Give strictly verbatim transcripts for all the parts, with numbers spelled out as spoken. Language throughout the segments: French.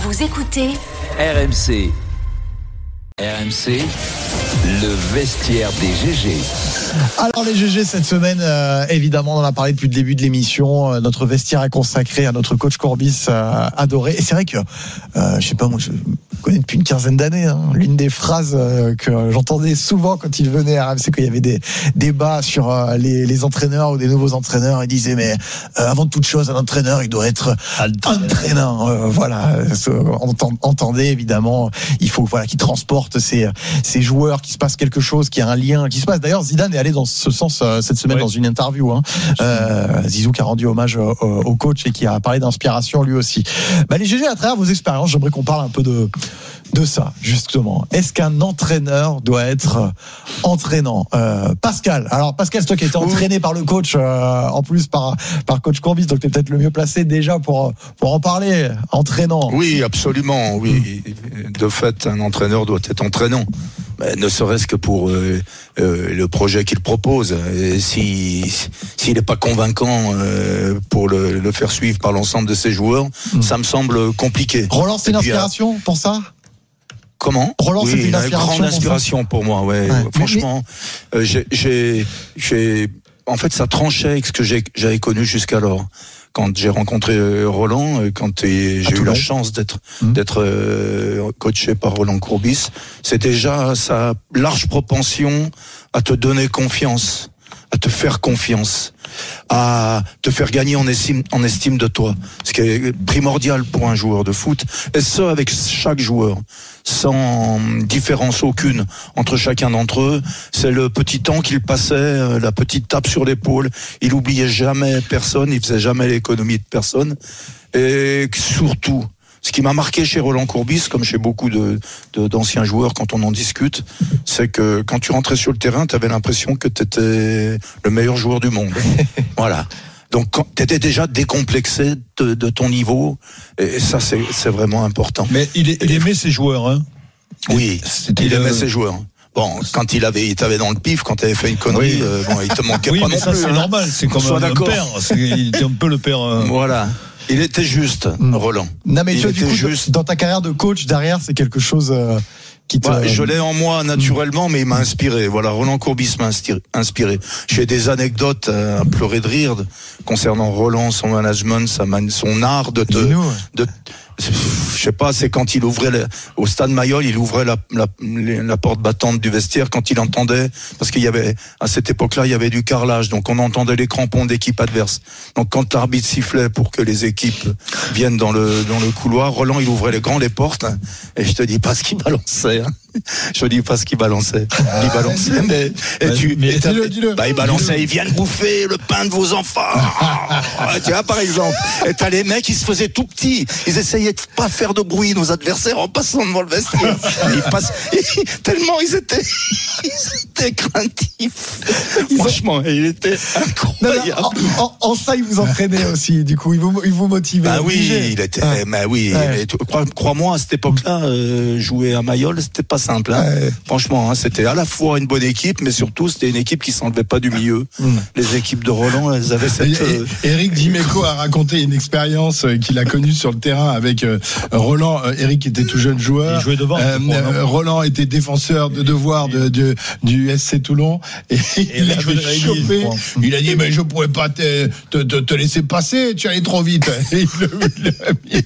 Vous écoutez R M C. R M C, le vestiaire des G G. Alors les G G cette semaine, euh, évidemment, on en a parlé depuis le début de l'émission. Euh, notre vestiaire est consacré à notre coach Courbis euh, adoré. Et c'est vrai que, euh, je sais pas, moi je connais depuis une quinzaine d'années. Hein, l'une des phrases euh, que j'entendais souvent quand il venait à R M C, qu'il y avait des débats sur euh, les, les entraîneurs ou des nouveaux entraîneurs, il disait mais euh, avant de toute chose, un entraîneur, il doit être entraîneur. Euh, voilà, Entend, entendez évidemment, il faut voilà qu'il transporte Ces, ces joueurs, qu'il se passe quelque chose, qu'il y a un lien qui se passe. D'ailleurs, Zidane est allé dans ce sens euh, cette semaine ouais. dans une interview. Hein. Euh, Zizou qui a rendu hommage au, au coach et qui a parlé d'inspiration lui aussi. Bah, les G G, à travers vos expériences, j'aimerais qu'on parle un peu de, de ça, justement. Est-ce qu'un entraîneur doit être entraînant euh, Pascal, alors Pascal, c'est toi qui as été entraîné par le coach, euh, en plus par, par coach Courbis, donc tu es peut-être le mieux placé déjà pour, pour en parler, entraînant. Oui, absolument, oui. De fait, un entraîneur doit être entraînant, mais ne serait-ce que pour euh, euh, le projet qu'il propose. Et si s'il n'est pas convaincant euh, pour le, le faire suivre par l'ensemble de ses joueurs, mmh. ça me semble compliqué. Roland, c'est une inspiration à... pour ça? Comment? Roland, oui, c'est une, une inspiration grande inspiration pour, pour moi. Ouais. ouais. Franchement, mais... euh, j'ai, j'ai, j'ai, en fait, ça tranchait avec ce que j'ai, j'avais connu jusqu'alors. Quand j'ai rencontré Roland, quand j'ai eu la chance d'être mmh. d'être euh, coaché par Roland Courbis, c'était déjà sa large propension à te donner confiance, à te faire confiance, à te faire gagner en estime, en estime de toi, ce qui est primordial pour un joueur de foot, et ça avec chaque joueur, sans différence aucune entre chacun d'entre eux. C'est le petit temps qu'il passait, la petite tape sur l'épaule, il oubliait jamais personne, il faisait jamais l'économie de personne, et surtout, ce qui m'a marqué chez Roland Courbis, comme chez beaucoup de, de, d'anciens joueurs quand on en discute, c'est que quand tu rentrais sur le terrain, tu avais l'impression que tu étais le meilleur joueur du monde. Voilà. Donc tu étais déjà décomplexé de, de ton niveau, et ça c'est, c'est vraiment important. Mais il, il aimait ses joueurs, hein. Oui, C'était il aimait le... ses joueurs. Bon, quand il avait, il t'avait dans le pif, quand tu avais fait une connerie, oui. euh, bon, il te manquait oui, pas mais non ça, plus. C'est hein. normal, c'est comme un, un père. C'est, il était un peu le père. Euh... Voilà. Il était juste, Roland. Non, mais il tu vois, du coup, juste. Dans ta carrière de coach, derrière, c'est quelque chose euh, qui te... Ouais, je l'ai en moi naturellement, mais il m'a inspiré. Voilà, Roland Courbis m'a inspiré. J'ai des anecdotes à pleurer de rire concernant Roland, son management, sa man... son art de te... de je sais pas, c'est quand il ouvrait le, au stade Mayol, il ouvrait la, la, la porte battante du vestiaire quand il entendait, parce qu'il y avait, à cette époque-là, il y avait du carrelage, donc on entendait les crampons d'équipe adverse. Donc quand l'arbitre sifflait pour que les équipes viennent dans le, dans le couloir, Roland, il ouvrait les grands les portes, hein, et je te dis pas ce qu'il balançait, hein. Je dis pas ce qu'il balançait. Il balançait, mais, et tu, mais et dis-le, dis-le. Bah, il balançait, ils viennent bouffer le pain de vos enfants. Tu vois, par exemple. Et t'as les mecs, ils se faisaient tout petits. Ils essayaient de pas faire de bruit, nos adversaires, en passant devant le vestiaire. Ils passent, et, tellement ils étaient, ils étaient craintifs. Ils Franchement, ont... il était incroyable. Non, non, en, en, en ça, il vous entraînait aussi, du coup, il vous, il vous motivait. Bah oui, il était, ah. bah oui, ouais. crois, crois-moi, à cette époque-là, euh, jouer à Mayol, c'était pas simple, hein. Ouais. Franchement, hein, c'était à la fois une bonne équipe, mais surtout c'était une équipe qui s'enlevait pas du milieu. Mmh. Les équipes de Roland, elles avaient cette. Euh... Éric Dimeco a raconté une expérience qu'il a connue sur le terrain avec euh, Roland. Euh, Éric était tout jeune joueur. Il jouait devant. Euh, euh, Roland était défenseur de devoir de, de, du S C Toulon et, et il a chopé. Il a dit mais je pourrais pas te, te, te, te laisser passer, tu allais trop vite. Et il le, il l'a mis.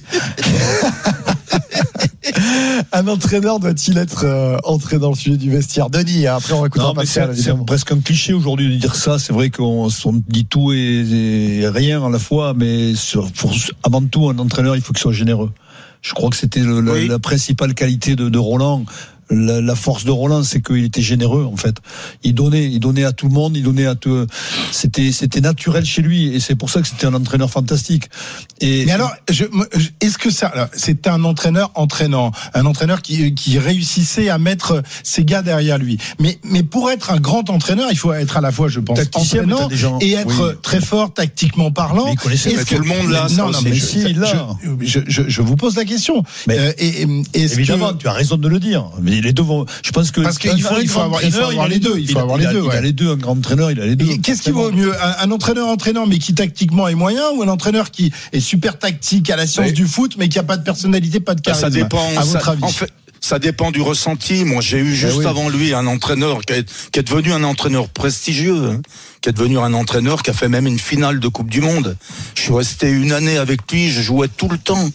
Un entraîneur doit-il être euh, entré dans le sujet du vestiaire? Denis, après on écoutera Pascal. C'est, c'est presque un cliché aujourd'hui de dire ça. C'est vrai qu'on on dit tout et, et rien à la fois, mais sur, pour, avant tout, un entraîneur, il faut qu'il soit généreux. Je crois que c'était le, la, oui. la principale qualité de, de Roland. La, la force de Roland, c'est qu'il était généreux en fait. Il donnait, il donnait à tout le monde, il donnait à tout. C'était, c'était naturel chez lui, et c'est pour ça que c'était un entraîneur fantastique. Et mais alors, je, est-ce que ça, alors, c'était un entraîneur entraînant, un entraîneur qui, qui réussissait à mettre ses gars derrière lui. Mais, mais pour être un grand entraîneur, il faut être à la fois, je pense, tacticien, entraînant gens, et être oui. très fort tactiquement parlant. Mais il connaissait pas tout le monde là. Non, non, mais si, là, je, je, je, je vous pose la question. question. Mais euh, et, et évidemment, que... tu as raison de le dire. Mais les deux vont. Je pense que parce qu'il faut, il faut avoir, il faut avoir les deux. Il faut avoir les deux. Il a les deux. Un grand entraîneur, il a les deux. Et qu'est-ce qui vaut mieux, un, un entraîneur entraînant mais qui tactiquement est moyen, ou un entraîneur qui est super tactique à la science oui. du foot mais qui a pas de personnalité, pas de charisme? Ça dépend. À votre ça, avis. En fait, ça dépend du ressenti. Moi, j'ai eu juste oui. avant lui un entraîneur qui est, qui est devenu un entraîneur prestigieux, hein, qui est devenu un entraîneur qui a fait même une finale de Coupe du Monde. Je suis resté une année avec lui, je jouais tout le temps.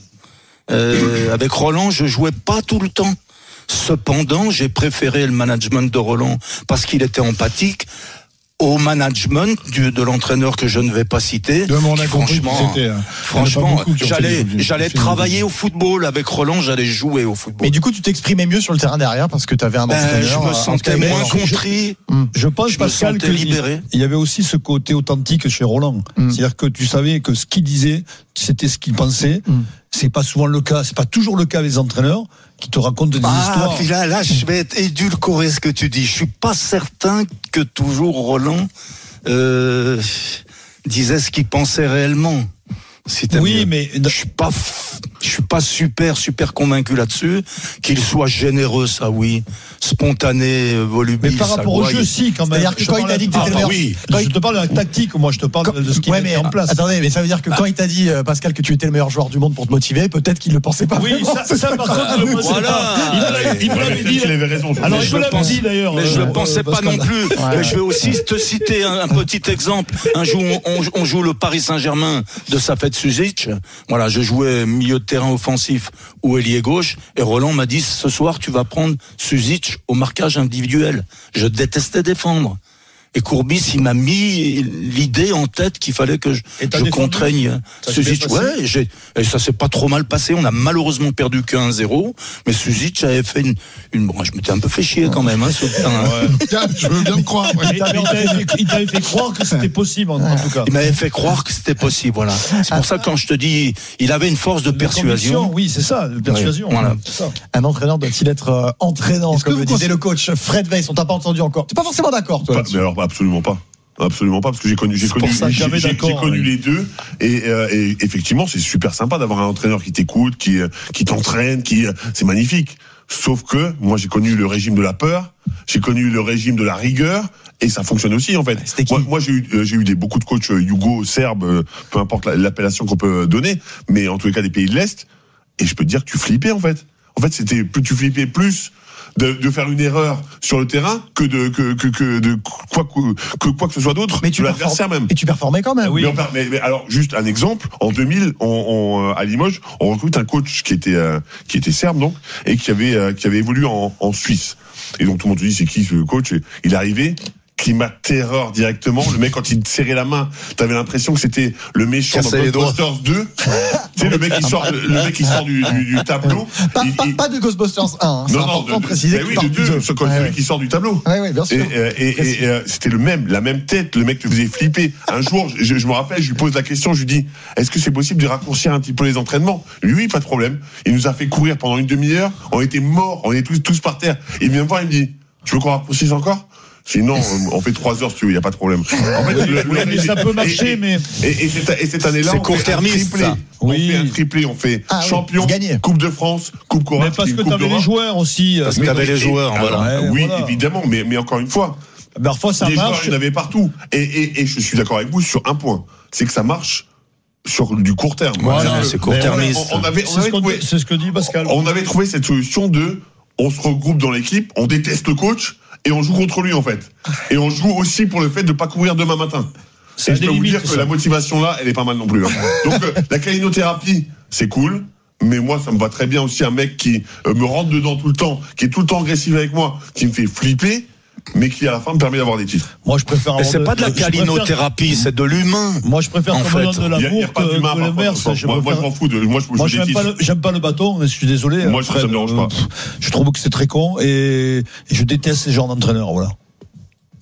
Euh, avec Roland, je jouais pas tout le temps. Cependant, j'ai préféré le management de Roland parce qu'il était empathique au management du, de l'entraîneur que je ne vais pas citer. De mon franchement, c'était, hein. franchement, j'allais, j'allais travailler au football avec Roland, j'allais jouer au football. Mais du coup, tu t'exprimais mieux sur le terrain derrière parce que tu avais un entraîneur. Ben, je me sentais moins contrit. Je, je pense, je Pascal, qu'il il y avait aussi ce côté authentique chez Roland. Mm. C'est-à-dire que tu savais que ce qu'il disait, c'était ce qu'il pensait. Mm. C'est pas souvent le cas, c'est pas toujours le cas avec les entraîneurs qui te racontent des ah, histoires. Puis là, là, je vais édulcorer ce que tu dis. Je suis pas certain que toujours Roland euh, disait ce qu'il pensait réellement. Oui, mais je suis pas, je suis pas super, super convaincu là-dessus. Qu'il soit généreux, ça oui, spontané, volubile. Mais par rapport au jeu, si, quand même. C'est-à-dire que quand il t'a dit que t'étais le meilleur. Oui, je te parle de la tactique, moi, je te parle quand, de ce qu'il ouais, met en place. Attendez, mais ça veut dire que quand il t'a dit, Pascal, que tu étais le meilleur joueur du monde pour te motiver, peut-être qu'il le pensait pas. Oui, vraiment. ça, ça, par contre, le voilà. Il me l'avait dit. Il avait raison. Alors, il me l'avait dit d'ailleurs. Mais je le pensais pas non plus. Je vais aussi te citer un petit exemple. Un jour, on joue le Paris Saint-Germain de Safet Suzic. Voilà, je jouais milieu de terrain offensif ou ailier gauche, et Roland m'a dit, ce soir, tu vas prendre Suzic au marquage individuel. Je détestais défendre. Et Courbis, il m'a mis l'idée en tête qu'il fallait que je, je contraigne Suzic. Ouais, j'ai, et ça s'est pas trop mal passé. On a malheureusement perdu que un zéro, mais Suzic avait fait une, une, bon, je m'étais un peu fait chier quand même, hein, ce terrain. Ouais. Je veux bien me croire. Ouais. Il, t'avait, il, t'avait, il t'avait fait croire que c'était possible, en, en tout cas. Il m'avait fait croire que c'était possible, voilà. C'est pour ça que quand je te dis, il avait une force de, de persuasion. Oui, c'est ça, de persuasion. Oui, voilà. C'est ça. Un entraîneur doit-il être euh, entraînant, Est-ce comme le disait le coach Fred Weiss? On t'a pas entendu encore. T'es pas forcément d'accord, toi. Pas, mais alors, absolument pas. Absolument pas, parce que j'ai connu, j'ai connu, j'ai, j'ai, j'ai connu les deux, et, euh, et effectivement, c'est super sympa d'avoir un entraîneur qui t'écoute, qui, qui t'entraîne, qui, c'est magnifique. Sauf que, moi, j'ai connu le régime de la peur, j'ai connu le régime de la rigueur, et ça fonctionne aussi, en fait. Moi, moi, j'ai eu, j'ai eu des, beaucoup de coachs yougo, serbes, peu importe l'appellation qu'on peut donner, mais en tous les cas des pays de l'Est, et je peux te dire que tu flippais, en fait. En fait, c'était plus, tu flippais plus de, de faire une erreur sur le terrain que de que que, que de quoi que quoi que ce soit d'autre. Mais tu l'adversaire même. Et tu performais quand même. Oui. Mais, mais, mais alors juste un exemple. En deux mille, on, on, à Limoges, on recrute un coach qui était euh, qui était serbe donc et qui avait euh, qui avait évolué en, en Suisse. Et donc tout le monde se dit c'est qui ce coach? Et il est arrivé. Climat terreur directement. Le mec, quand il te serrait la main, t'avais l'impression que c'était le méchant dans Ghostbusters deux. Tu sais, le mec qui sort, le mec qui sort du, du, du tableau. Pas, il, pas, il... pas de Ghostbusters un. Hein, c'est non, important non, de préciser. Oui, de deux. Ce ouais, ouais. qui sort du tableau. Oui, oui, bien sûr. Et, et, et, et c'était le même, la même tête. Le mec te faisait flipper. Un jour, je, je me rappelle, je lui pose la question, je lui dis, est-ce que c'est possible de raccourcir un petit peu les entraînements? Lui, oui, pas de problème. Il nous a fait courir pendant une demi-heure. On était morts. On était tous, tous par terre. Il vient me voir, il me dit, tu veux qu'on raccourcisse encore? Sinon, on fait trois heures si tu veux, il n'y a pas de problème. En fait, le, le, mais ça peut marcher, et, mais. Et, et, cette, et cette année-là, c'est on fait un triplé. On oui. fait un triplé, on fait ah, champion, oui, Coupe de France, Coupe Cora. Mais parce que tu avais les joueurs aussi. Parce que tu avais les joueurs, alors, voilà. Oui, voilà. évidemment, mais, mais encore une fois. Parfois, ça les marche. joueurs, il y en avait partout. Et, et, et je suis d'accord avec vous sur un point. C'est que ça marche sur du court terme. Voilà, c'est court-termiste. On, on avait, on c'est, avait ce trouvé, c'est ce que dit Pascal. On avait trouvé cette solution de, on se regroupe dans l'équipe, on déteste le coach, et on joue contre lui en fait. Et on joue aussi pour le fait de ne pas courir demain matin. C'est et je peux vous dire que ça. La motivation là, elle est pas mal non plus. Hein. Donc euh, la calinothérapie, c'est cool. Mais moi, ça me va très bien aussi un mec qui euh, me rentre dedans tout le temps, qui est tout le temps agressif avec moi, qui me fait flipper, mais qui à la fin me permet d'avoir des titres. Moi, je préfère. Mais c'est de, pas de la calinothérapie, préfère... c'est de l'humain. Moi, je préfère qu'on me donne de l'amour que, que l'inverse. Moi, moi, moi, je m'en fous. De, moi, je, moi je j'aime, pas le, j'aime pas le bâton. Je suis désolé. Moi, Fred, ça me dérange pas. Euh, je trouve que c'est très con et, et je déteste ces genres d'entraîneurs. Voilà.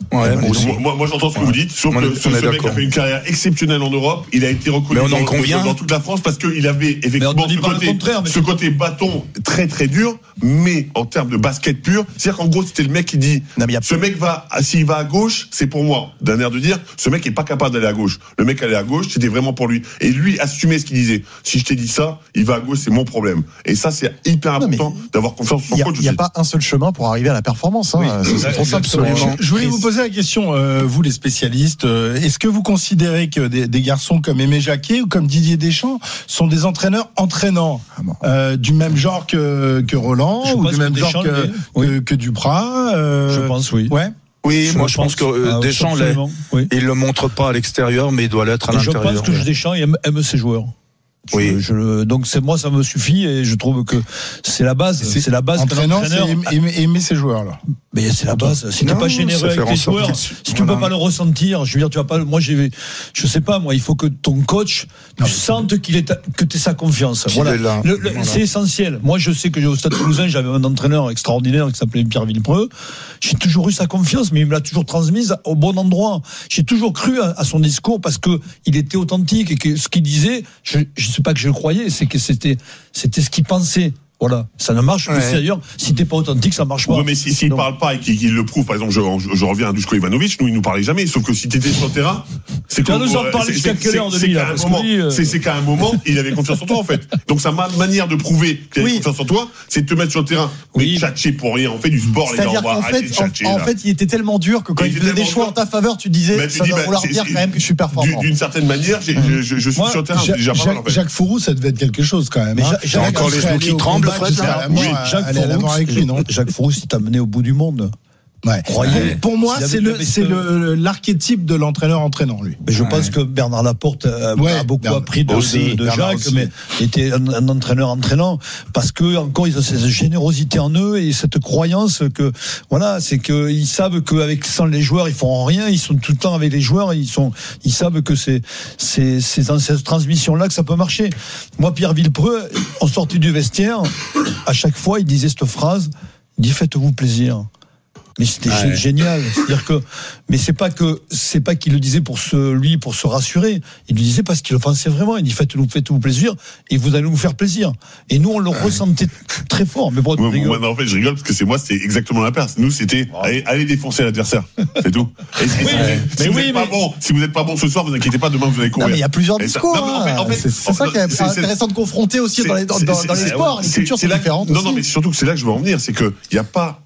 Ouais, moi, aussi. moi, moi j'entends ce que ouais. vous dites, sauf on que est, ce, ce mec a fait une carrière exceptionnelle en Europe, il a été reconnu dans, dans, dans toute la France parce qu'il avait effectivement ce côté, ce côté bâton très très dur, mais en termes de basket pur, c'est-à-dire qu'en gros c'était le mec qui dit, non, a... ce mec va, s'il va à gauche, c'est pour moi, d'un air de dire, ce mec est pas capable d'aller à gauche. Le mec allait à gauche, c'était vraiment pour lui. Et lui assumait ce qu'il disait. Si je t'ai dit ça, il va à gauche, c'est mon problème. Et ça c'est hyper important non, d'avoir confiance en son coach. Il n'y a, a pas un seul chemin pour arriver à la performance. Hein. Oui, c'est, c'est trop simple. Je, je voulais vous poser la question, euh, vous les spécialistes, euh, est-ce que vous considérez que des, des garçons comme Aimé Jacquet ou comme Didier Deschamps sont des entraîneurs entraînants, euh, du même genre que, que Roland je ou du même genre que, que, oui. que Duprat euh, Je pense, oui. Ouais. Oui, je moi je pense, pense que euh, ah, Deschamps, oui. il le montre pas à l'extérieur, mais il doit l'être à et l'intérieur. Je pense que Deschamps aime, aime ses joueurs. Je, oui. Je, donc c'est moi ça me suffit et je trouve que c'est la base. C'est, c'est la base. Entraîneur, c'est aimer, aimer ces joueurs là. Mais c'est la base. Si tu n'es pas généreux avec tes joueurs, si tu voilà. peux pas le ressentir, je veux dire, tu vas pas. Moi, j'ai, je sais pas, moi, il faut que ton coach tu sente qu'il est, que tu aies sa confiance. Voilà. Le, le, voilà. C'est essentiel. Moi, je sais que au Stade Toulousain, j'avais un entraîneur extraordinaire qui s'appelait Pierre Villepreux. J'ai toujours eu sa confiance, mais il me l'a toujours transmise au bon endroit. J'ai toujours cru à, à son discours parce que il était authentique et que ce qu'il disait, je, je sais pas que je le croyais, c'est que c'était, c'était ce qu'il pensait. Voilà, ça ne marche ouais. que d'ailleurs, si t'es pas authentique, ça marche pas. Oui, mais s'il si, si parle pas et qu'il, qu'il le prouve, par exemple, je, je, je reviens à Duško Ivanović, nous, il nous parlait jamais, sauf que si t'étais sur le terrain, c'est qu'on nous en parle jusqu'à quelle heure de lui, là, moment, euh... c'est, c'est qu'à un moment, il avait confiance en toi, en fait. Donc, sa manière de prouver qu'il avait oui. confiance en toi, c'est de te mettre sur le terrain. Oui. Mais tchatcher pour rien, on fait du sport, les gars, on va arrêter de tchatcher. En fait, il était tellement dur que quand il faisait des choix en ta faveur, tu disais, ça va vouloir dire quand même que je suis performant. D'une certaine manière, je suis sur le terrain, c'est déjà pas mal, en fait. Jacques Fourou, ça devait être quelque chose, quand même. Encore les genoux qui tremblent, Fred, Jacques Fourou, avec lui, non Jacques Fourou, il t'a mené au bout du monde. Ouais. Croyez. Pour moi, c'est le, c'est le, l'archétype de l'entraîneur entraînant, lui. Mais je ouais. pense que Bernard Laporte a, ouais, a beaucoup Bernard, appris de, aussi, de, de Jacques, aussi. Mais était un, un entraîneur entraînant parce que encore ils ont cette générosité en eux et cette croyance que voilà, c'est que ils savent qu'avec sans les joueurs ils font rien, ils sont tout le temps avec les joueurs, ils sont, ils savent que c'est, c'est, c'est dans cette transmission là que ça peut marcher. Moi, Pierre Villepreux, en sortie du vestiaire, à chaque fois, il disait cette phrase, il dit faites-vous plaisir. Mais c'était ouais. génial, c'est-à-dire que, mais c'est pas que, c'est pas qu'il le disait pour se, lui, pour se rassurer. Il le disait parce qu'il le pensait vraiment. Il dit faites-nous, faites-vous plaisir et vous allez nous faire plaisir. Et nous, on le ouais. ressentait très fort. Mais bon, moi, moi, non, en fait, je rigole parce que c'est moi, c'était exactement l'inverse. Nous, c'était oh. allez, allez défoncer l'adversaire, c'est tout. Et, et oui, si, mais si, vous oui, pas mais... bon, si vous n'êtes pas bon ce soir, vous inquiétez pas, demain vous allez courir. Non, mais il y a plusieurs discours. En fait, c'est ça qui est intéressant de confronter aussi dans les dans les sports. Les cultures sont différentes. Non, non, mais surtout que c'est là que je veux en venir, c'est que il y a pas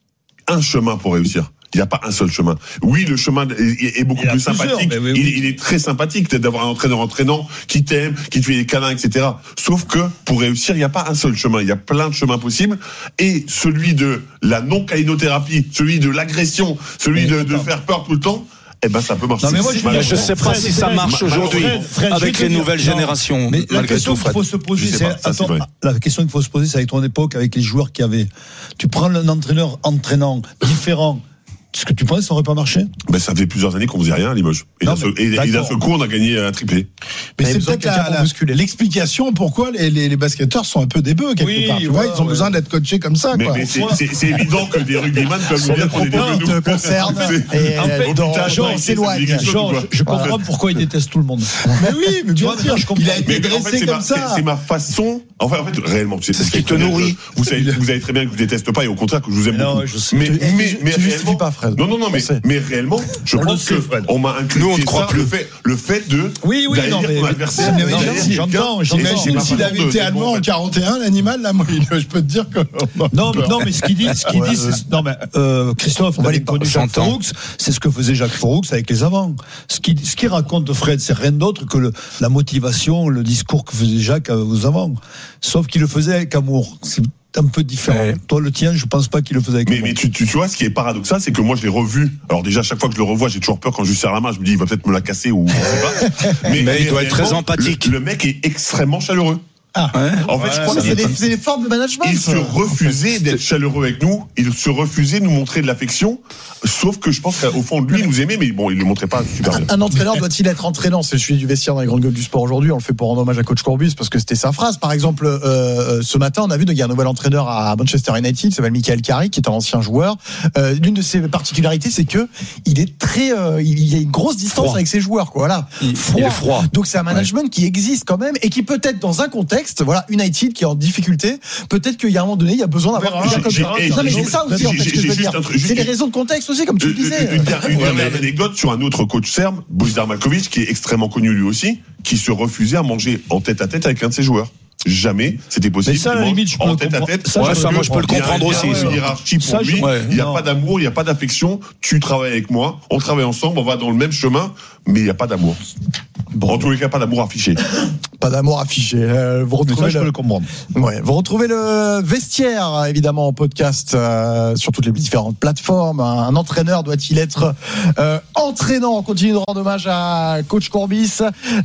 un chemin pour réussir. Il n'y a pas un seul chemin. Oui, le chemin est, est beaucoup plus sympathique. Oui, oui. Il, il est très sympathique peut-être d'avoir un entraîneur entraînant qui t'aime, qui te fait des câlins, et cetera. Sauf que pour réussir, il n'y a pas un seul chemin. Il y a plein de chemins possibles. Et celui de la non-caïnothérapie, celui de l'agression, celui de, de faire peur tout le temps, eh ben ça peut marcher. Non mais moi je, je sais pas Fred, si ça marche Fred, aujourd'hui Fred, Fred, avec les nouvelles dire, générations. Mais la question qu'il faut se poser, c'est, pas, ça, attends, c'est la question qu'il faut se poser, c'est avec ton époque, avec les joueurs qu'il y avait. Tu prends un entraîneur entraînant différent. Est-ce que tu penses que ça aurait pas marché? Ben, ça fait plusieurs années qu'on faisait rien à Limoges. Et d'un seul, seul coup, on a gagné un triplé. Mais, mais c'est peut-être la, la, l'explication pourquoi les, les, les basketteurs sont un peu des bœufs, quelque oui, part. Tu vois, ils ont ouais. besoin d'être coachés comme ça, mais, quoi. Mais c'est, c'est, c'est évident que des rugbyman peuvent nous dire qu'on est des bœufs. Te concerne. Et en fait, Georges s'éloigne. Georges, je comprends pourquoi il déteste tout le monde. Mais oui, mais bien sûr, je comprends. Il a été dressé comme ça. C'est ma façon. Enfin, en fait, réellement, c'est ce qui te nourrit. Vous savez très bien que je vous déteste pas et au contraire que je vous aime beaucoup. Mais, mais, mais, tu justifies pas, Fred. Non, non, non, mais, mais réellement, je on pense que on m'a inclus on ça, le fait, le fait de. Oui, oui, non, mais. Adversaire, mais oui, j'entends, j'entends. S'il avait été allemand en quarante et un, l'animal, là, moi, je peux te dire que. Non, non, mais ce qu'il dit, ce qu'il dit, c'est, non, mais, Christophe, on va les connu Jacques Fourroux, c'est ce que faisait Jacques Fourroux avec les avants. Ce qu'il, ce qu'il raconte, Fred, c'est rien d'autre que le, la motivation, le discours que faisait Jacques aux avants. Sauf qu'il le faisait avec amour. C'est un peu différent. Ouais. Toi, le tien, je pense pas qu'il le faisait avec mais, mais tu, tu, tu vois, ce qui est paradoxal, c'est que moi, je l'ai revu. Alors déjà, chaque fois que je le revois, j'ai toujours peur quand je lui serre la main. Je me dis, il va peut-être me la casser ou je sais pas. Mais, mais il doit être très empathique. Le, le mec est extrêmement chaleureux. Ah, ouais. En fait, ouais, je crois que c'est les, c'est les formes de management. Il se refusait d'être chaleureux avec nous. Il se refusait de nous montrer de l'affection. Sauf que je pense qu'au fond de lui, il nous aimait, mais bon, il le montrait pas super bien. Un, un entraîneur doit-il être entraînant? C'est le sujet du vestiaire dans les grandes gueules du sport aujourd'hui. On le fait pour rendre hommage à coach Courbis parce que c'était sa phrase. Par exemple, euh, ce matin, on a vu qu'il y a un nouvel entraîneur à Manchester United, il s'appelle Michael Carrick, qui est un ancien joueur. Euh, l'une de ses particularités, c'est que il est très, euh, il y a une grosse distance froid. Avec ses joueurs, quoi. Voilà. Il, froid. Il est froid. Donc c'est un management ouais. qui existe quand même et qui peut être dans un contexte, voilà, United qui est en difficulté. Peut-être qu'il y a un moment donné, il y a besoin d'avoir un gars comme ça. Non, mais c'est ça aussi, en fait, ce que je veux dire. C'est des raisons de contexte aussi, comme tu le disais. Une, une, une dernière anecdote sur un autre coach serbe, Božidar Maljković, qui est extrêmement connu lui aussi, qui se refusait à manger en tête à tête avec un de ses joueurs. Jamais c'était possible. Mais ça, à la limite, je peux en le tête à tête. Ça, ouais, ça moi, je peux le comprendre aussi. Il y a une hiérarchie pour ça, lui. Ouais, il n'y a non. pas d'amour, il n'y a pas d'affection. Tu travailles avec moi, on travaille ensemble, on va dans le même chemin, mais il n'y a pas d'amour. Bon, en tous les cas, pas d'amour affiché. Pas d'amour affiché. Euh, vous retrouvez ça, le... je peux le comprendre. Ouais, vous retrouvez le vestiaire, évidemment, en podcast euh, sur toutes les différentes plateformes. Un, un entraîneur doit-il être euh, entraînant? On continue de rendre hommage à coach Courbis.